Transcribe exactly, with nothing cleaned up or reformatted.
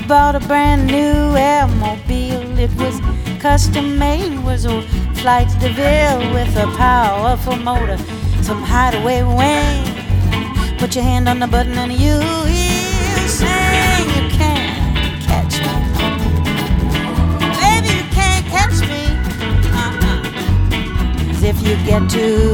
bought a brand new airmobile. It was custom made, was a flight to DeVille with a powerful motor, some hideaway wing. Put your hand on the button and you hear sing. You can't catch me, baby, you can't catch me. Uh-uh. 'Cause if you get too